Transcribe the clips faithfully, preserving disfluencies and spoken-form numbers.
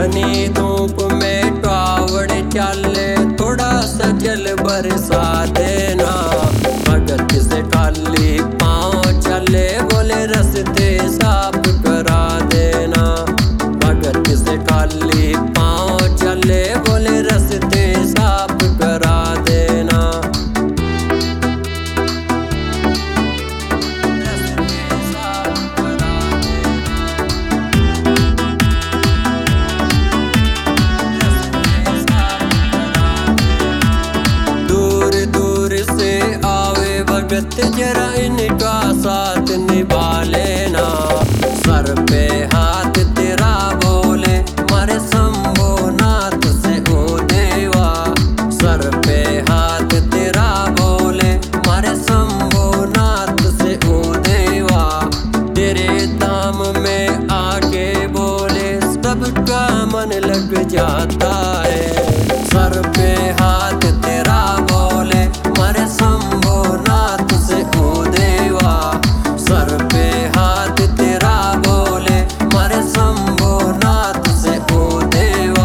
घनी धूप में कावड़ चले, थोड़ा सा जल बरसा देना। भगत से खाली पाँव चले, बोले रास्ते साफ करा देना। भगत से खाली पाँव चले, बोले रास्ते साफ करा देना। भगत जरा इनका साथ निभा लेना। सर पे हाथ तेरा बोले, मारे शंभुनाथ से ओ देवा। सर पे हाथ तेरा बोले, मारे शंभुनाथ से ओ देवा। तेरे धाम में आके बोले, सबका मन लग जाता है। सर पे हाथ तेरा बोले, मारे शंभुनाथ से ओ देवा। सर पे हाथ तेरा बोले, मारे शंभुनाथ से ओ देवा।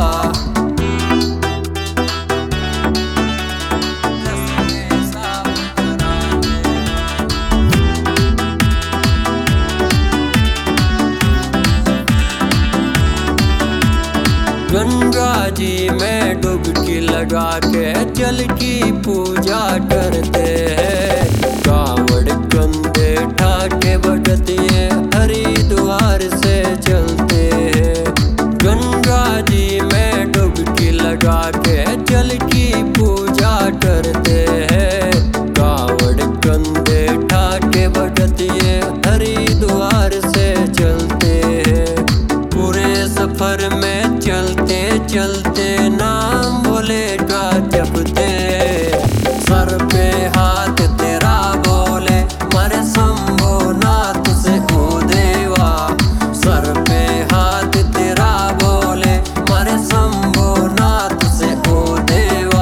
गंगा जी में डुबकी लगा के जल की पूजा करते हैं। कावड़ कंधे ठाके भगत ये हरिद्वार से चलते हैं। गंगा जी में डुबकी लगा के जल की पूजा करते हैं। कावड़ कंधे ठाके भगत ये हरिद्वार से चलते हैं। पूरे सफर में चलते चलते नाम भोले का जपते। सर पे हाथ तेरा बोले, मारे शंभुनाथ से ओ देवा। सर पे हाथ तेरा बोले, मारे शंभुनाथ से ओ देवा।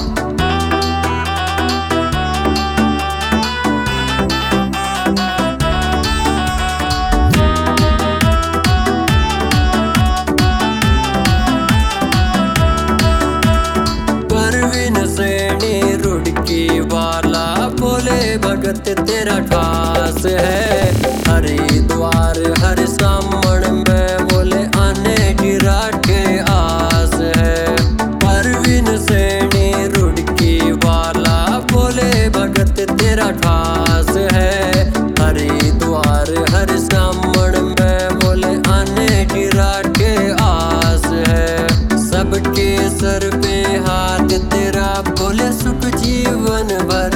वाला बोले भगत तेरा खास है। हरिद्वार हर सामण में बोले आने की राखे आस है। परवीन सैनी रुड़की वाला बोले भगत तेरा खास है। हरिद्वार हर सामण में बोले आने की राखे आस है। सबके सर पे हाथ तेरा बोले सुख जीवन भर